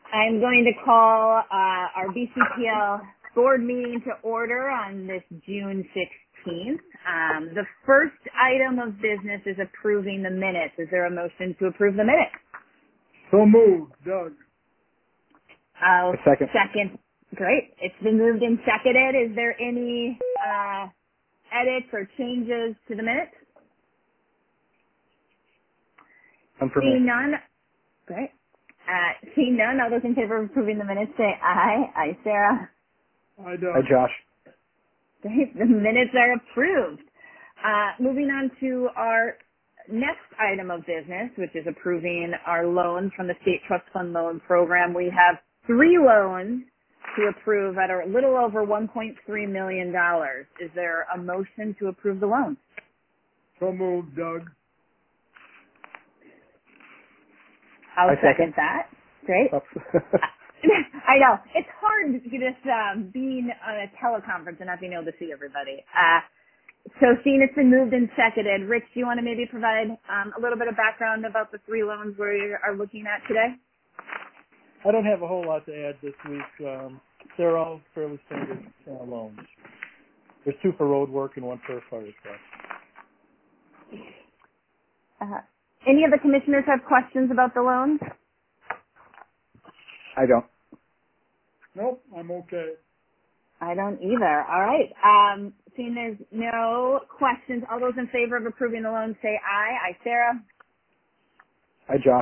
I'm going to call our BCPL board meeting to order on this June 16th. The first item of business is approving the minutes. Is there a motion to approve the minutes? So moved, Doug. I'll second. second. Great. It's been moved and seconded. Is there any edits or changes to the minutes? Seeing none. Great. Seeing none, all those in favor of approving the minutes say aye. Aye, Sarah. Aye, Doug. Hi, Josh. Great. The minutes are approved. Moving on to our next item of business, which is approving our loans from the State Trust Fund Loan Program. We have 3 loans to approve at a little over $1.3 million. Is there a motion to approve the loans? So moved, Doug. I'll second that. Great. I know. It's hard just being on a teleconference and not being able to see everybody. So seeing it's been moved and seconded, Rich, do you want to maybe provide a little bit of background about the 3 loans we are looking at today? I don't have a whole lot to add this week. They're all fairly standard loans. There's 2 for road work and 1 for a fire truck. Any of the commissioners have questions about the loans? I don't. Nope, I'm okay. I don't either. All right. Seeing there's no questions, all those in favor of approving the loan say aye. Aye, Sarah. Hi, Josh.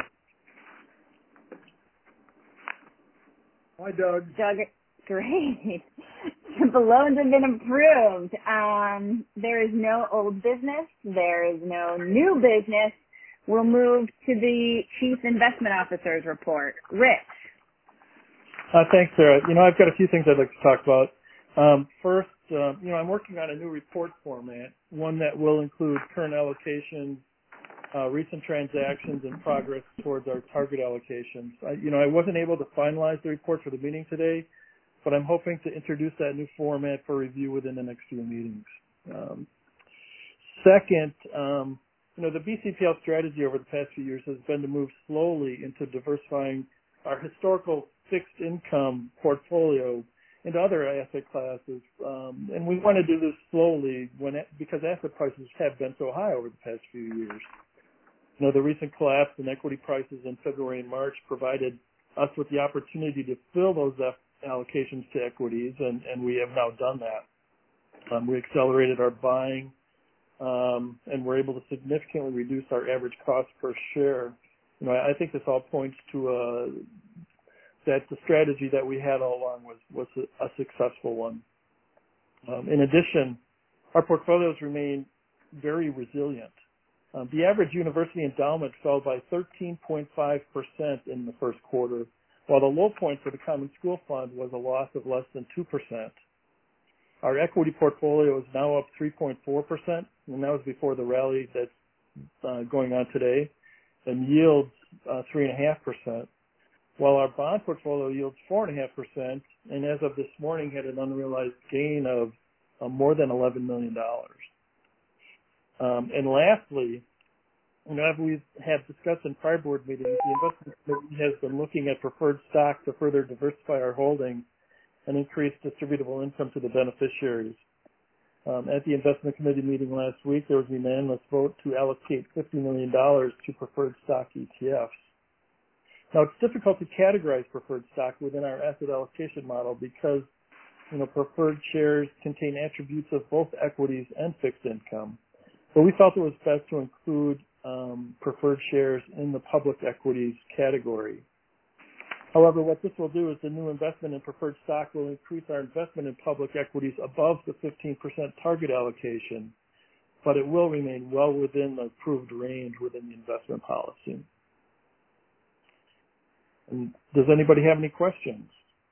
Hi, Doug. Doug, great. The loans have been approved. There is no old business. There is no new business. We'll move to the Chief Investment Officer's report. Rich. Thanks, Sarah. I've got a few things I'd like to talk about. First, I'm working on a new report format, one that will include current allocations, recent transactions, and progress towards our target allocations. I wasn't able to finalize the report for the meeting today, but I'm hoping to introduce that new format for review within the next few meetings. Second, the BCPL strategy over the past few years has been to move slowly into diversifying our historical fixed income portfolio into other asset classes. And we want to do this slowly because asset prices have been so high over the past few years. The recent collapse in equity prices in February and March provided us with the opportunity to fill those allocations to equities, and we have now done that. We accelerated our buying, and we're able to significantly reduce our average cost per share. I think this all points to that the strategy that we had all along was a successful one. In addition, our portfolios remain very resilient. The average university endowment fell by 13.5% in the first quarter, while the low point for the Common School Fund was a loss of less than 2%. Our equity portfolio is now up 3.4%, and that was before the rally that's going on today, and yields 3.5%, while our bond portfolio yields 4.5%, and as of this morning had an unrealized gain of more than $11 million. And lastly, as we have discussed in prior board meetings, the investment committee has been looking at preferred stock to further diversify our holdings and increase distributable income to the beneficiaries. At the investment committee meeting last week, there was a unanimous vote to allocate $50 million to preferred stock ETFs. Now, it's difficult to categorize preferred stock within our asset allocation model because, preferred shares contain attributes of both equities and fixed income. But we felt it was best to include preferred shares in the public equities category. However, what this will do is the new investment in preferred stock will increase our investment in public equities above the 15% target allocation, but it will remain well within the approved range within the investment policy. And does anybody have any questions?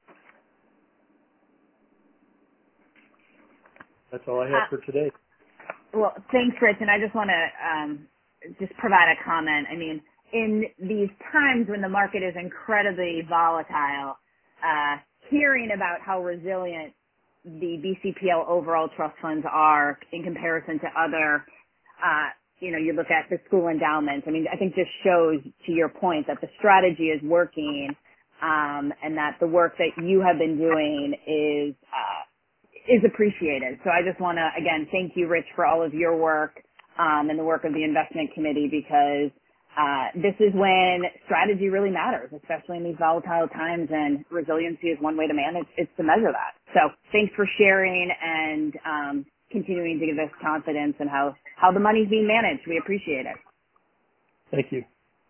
That's all I have for today. Well, thanks, Rich. And I just want to just provide a comment. I mean, in these times when the market is incredibly volatile, hearing about how resilient the BCPL overall trust funds are in comparison to other, you look at the school endowments. I mean, I think this shows, to your point, that the strategy is working. and that the work that you have been doing is appreciated. So I just want to, again, thank you, Rich, for all of your work and the work of the investment committee, because this is when strategy really matters, especially in these volatile times, and resiliency is one way to manage, it's to measure that. So thanks for sharing and continuing to give us confidence in how the money's being managed. We appreciate it. Thank you.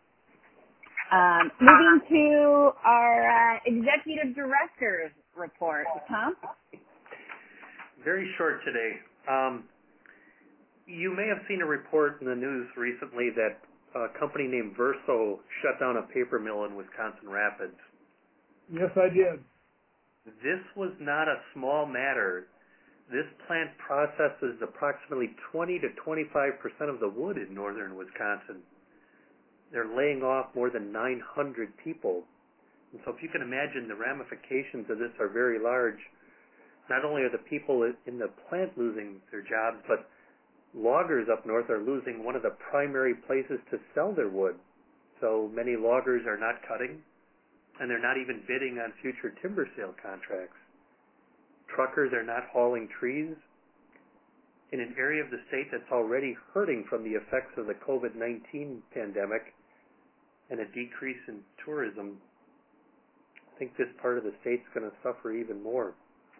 Moving to our executive director's report. Tom? Very short today. You may have seen a report in the news recently that a company named Verso shut down a paper mill in Wisconsin Rapids. Yes, I did. This was not a small matter. This plant processes approximately 20 to 25% of the wood in northern Wisconsin. They're laying off more than 900 people. And so if you can imagine, the ramifications of this are very large. Not only are the people in the plant losing their jobs, but loggers up north are losing one of the primary places to sell their wood. So many loggers are not cutting, and they're not even bidding on future timber sale contracts. Truckers are not hauling trees. In an area of the state that's already hurting from the effects of the COVID-19 pandemic and a decrease in tourism, I think this part of the state's going to suffer even more.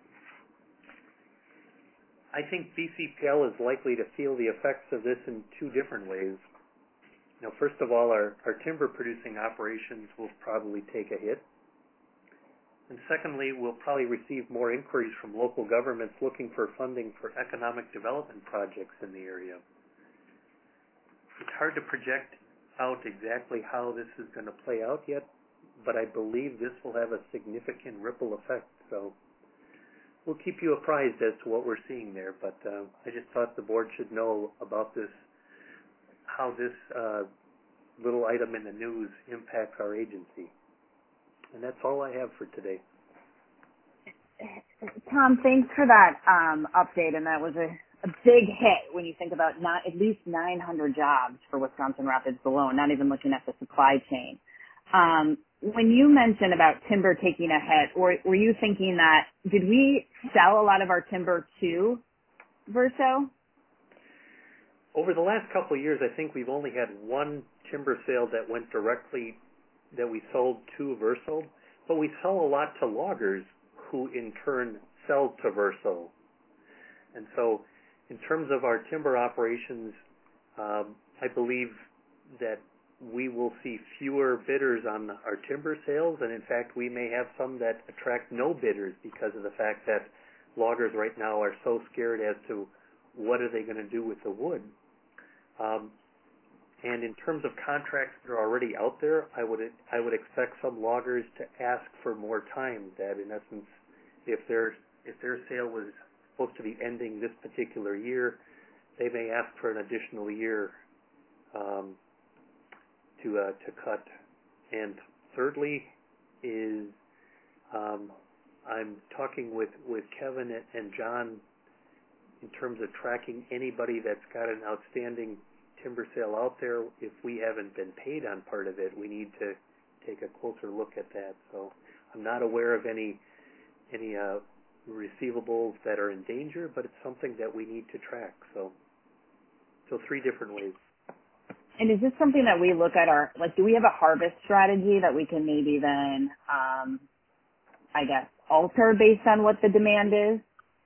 I think BCPL is likely to feel the effects of this in two different ways. First of all, our timber producing operations will probably take a hit. And secondly, we'll probably receive more inquiries from local governments looking for funding for economic development projects in the area. It's hard to project out exactly how this is going to play out yet, but I believe this will have a significant ripple effect. So we'll keep you apprised as to what we're seeing there, but I just thought the board should know about this, how this little item in the news impacts our agency. And that's all I have for today. Tom, thanks for that update, and that was a big hit when you think about at least 900 jobs for Wisconsin Rapids alone, not even looking at the supply chain. When you mentioned about timber taking a hit, were you thinking that, did we sell a lot of our timber to Verso? Over the last couple of years, I think we've only had one timber sale that went directly, that we sold to Verso, but we sell a lot to loggers who in turn sell to Verso. And so in terms of our timber operations, I believe that we will see fewer bidders on our timber sales, and in fact we may have some that attract no bidders because of the fact that loggers right now are so scared as to what are they going to do with the wood. And in terms of contracts that are already out there, I would expect some loggers to ask for more time. That in essence, if their sale was supposed to be ending this particular year, they may ask for an additional year to cut. And thirdly is I'm talking with Kevin and John in terms of tracking anybody that's got an outstanding timber sale out there. If we haven't been paid on part of it, we need to take a closer look at that. So I'm not aware of any receivables that are in danger, but it's something that we need to track. So three different ways. And is this something that we look at do we have a harvest strategy that we can maybe then, alter based on what the demand is?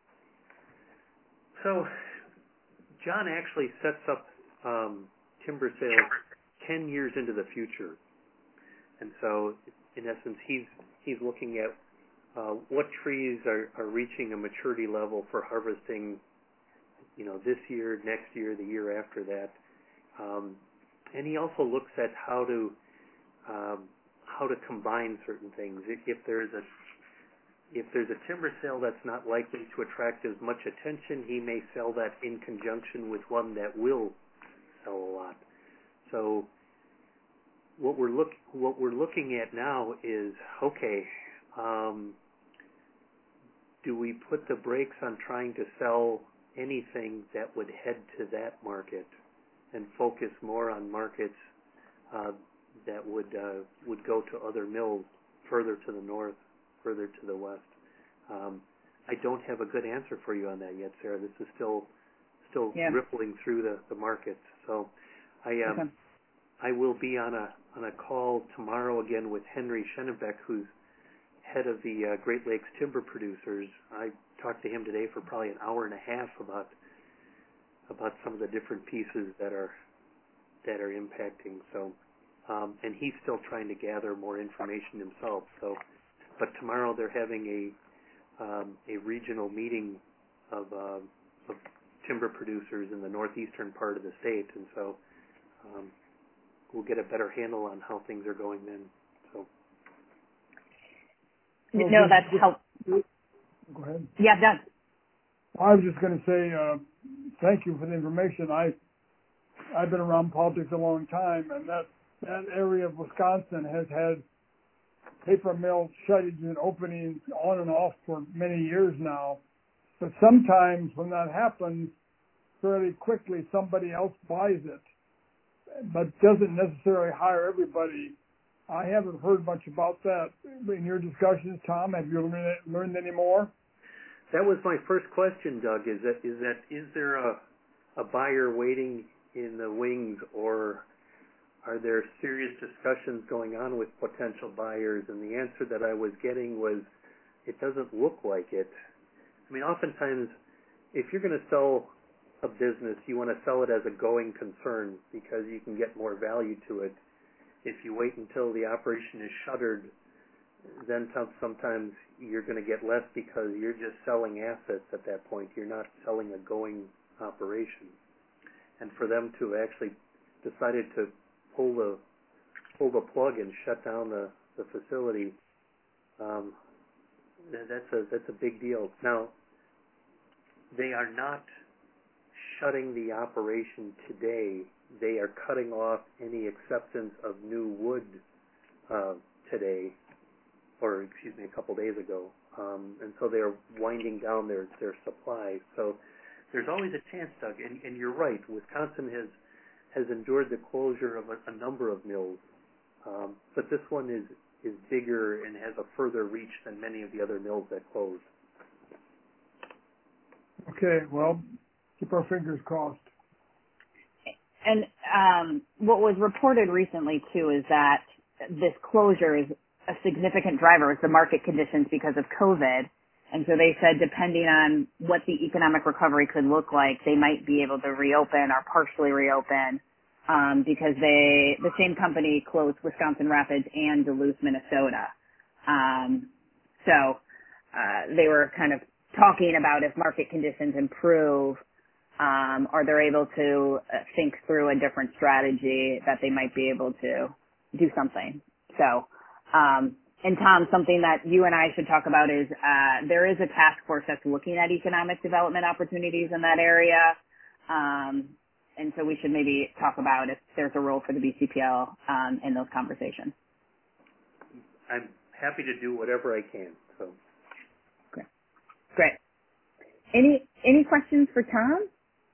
So John actually sets up timber sales 10 years into the future. And so in essence, he's looking at what trees are reaching a maturity level for harvesting, this year, next year, the year after that. And he also looks at how to combine certain things. If there's a timber sale that's not likely to attract as much attention, he may sell that in conjunction with one that will sell a lot. So what we're looking at now is, okay, do we put the brakes on trying to sell anything that would head to that market and focus more on markets that would go to other mills? further to the north, further to the west. I don't have a good answer for you on that yet, Sarah. This is still rippling through the markets. So I will be on a call tomorrow again with Henry Schennebeck, who's head of the Great Lakes Timber Producers. I talked to him today for probably an hour and a half about some of the different pieces that are impacting. So, and he's still trying to gather more information himself. So, but tomorrow they're having a regional meeting of timber producers in the northeastern part of the state, and so we'll get a better handle on how things are going then. So, no, that's helpful. Go ahead. Yeah, Doug. I was just going to say thank you for the information. I've been around politics a long time, and that area of Wisconsin has had paper mill shutting and openings on and off for many years now. But sometimes when that happens, fairly quickly somebody else buys it, but doesn't necessarily hire everybody. I haven't heard much about that in your discussions, Tom. Have you learned any more? that was my first question, Doug. Is there a buyer waiting in the wings, or are there serious discussions going on with potential buyers? And the answer that I was getting was, it doesn't look like it. I mean, oftentimes, if you're going to sell a business, you want to sell it as a going concern because you can get more value to it. If you wait until the operation is shuttered, then sometimes you're going to get less because you're just selling assets at that point. You're not selling a going operation. And for them to actually decided to pull the plug and shut down the facility, that's a big deal. Now, they are not shutting the operation today. They are cutting off any acceptance of new wood today, or excuse me, a couple days ago. And so they're winding down their supply. So there's always a chance, Doug, and you're right. Wisconsin has endured the closure of a number of mills, but this one is bigger and has a further reach than many of the other mills that closed. Okay, well, keep our fingers crossed. And what was reported recently, too, is that this closure is a significant driver of the market conditions because of COVID. And so they said depending on what the economic recovery could look like, they might be able to reopen or partially reopen because the same company closed Wisconsin Rapids and Duluth, Minnesota. So they were kind of talking about if market conditions improve, or they're able to think through a different strategy that they might be able to do something. So, and Tom, something that you and I should talk about is there is a task force that's looking at economic development opportunities in that area. And so we should maybe talk about if there's a role for the BCPL in those conversations. I'm happy to do whatever I can. So, great. Any questions for Tom?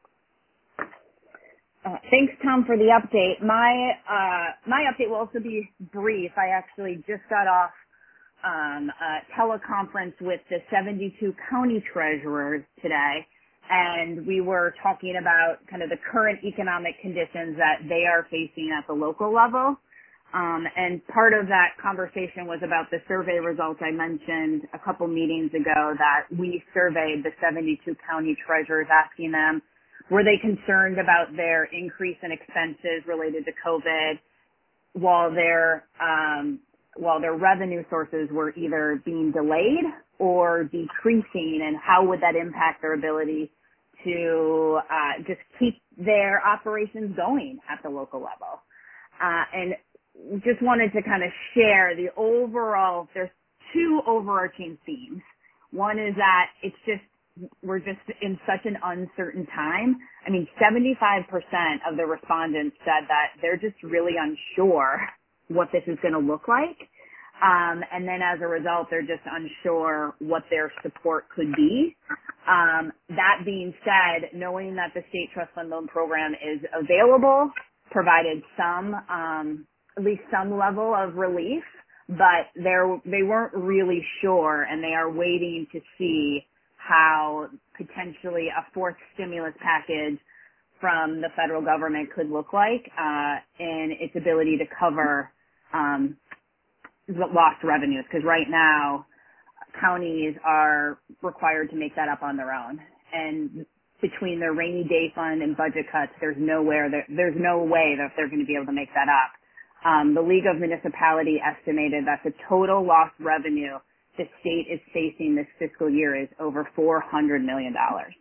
Thanks, Tom, for the update. My update will also be brief. I actually just got off a teleconference with the 72 county treasurers today, and we were talking about kind of the current economic conditions that they are facing at the local level. And part of that conversation was about the survey results I mentioned a couple meetings ago that we surveyed the 72 county treasurers, asking them, were they concerned about their increase in expenses related to COVID while their revenue sources were either being delayed or decreasing, and how would that impact their ability to just keep their operations going at the local level? And just wanted to kind of share the overall, there's two overarching themes. One is that we're just in such an uncertain time. I mean, 75% of the respondents said that they're just really unsure what this is going to look like. And then as a result, they're just unsure what their support could be. That being said, knowing that the State Trust Fund Loan Program is available, provided at least some level of relief, but they weren't really sure, and they are waiting to see how potentially a fourth stimulus package from the federal government could look like, and its ability to cover the lost revenues. Because right now, counties are required to make that up on their own, and between their rainy day fund and budget cuts, there's no way that they're going to be able to make that up. The League of Municipality estimated that the total lost revenue the state is facing this fiscal year is over $400 million.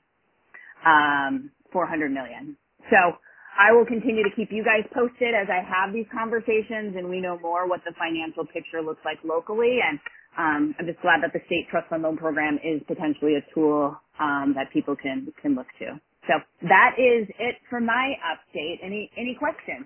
$400 million. So I will continue to keep you guys posted as I have these conversations and we know more what the financial picture looks like locally. And I'm just glad that the State Trust Fund Loan Program is potentially a tool that people can look to. So that is it for my update. Any questions?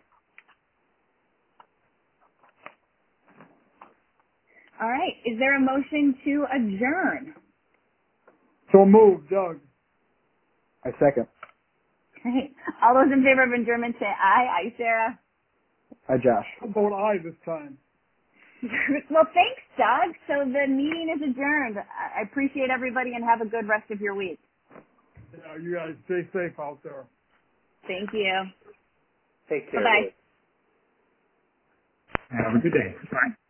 All right. Is there a motion to adjourn? So moved, Doug. I second. Okay. All those in favor of adjournment say aye. Aye, Sarah. Hi, Josh. I'll vote aye this time. Well, thanks, Doug. So the meeting is adjourned. I appreciate everybody and have a good rest of your week. Yeah, you guys stay safe out there. Thank you. Take care. Bye-bye. Have a good day. Bye.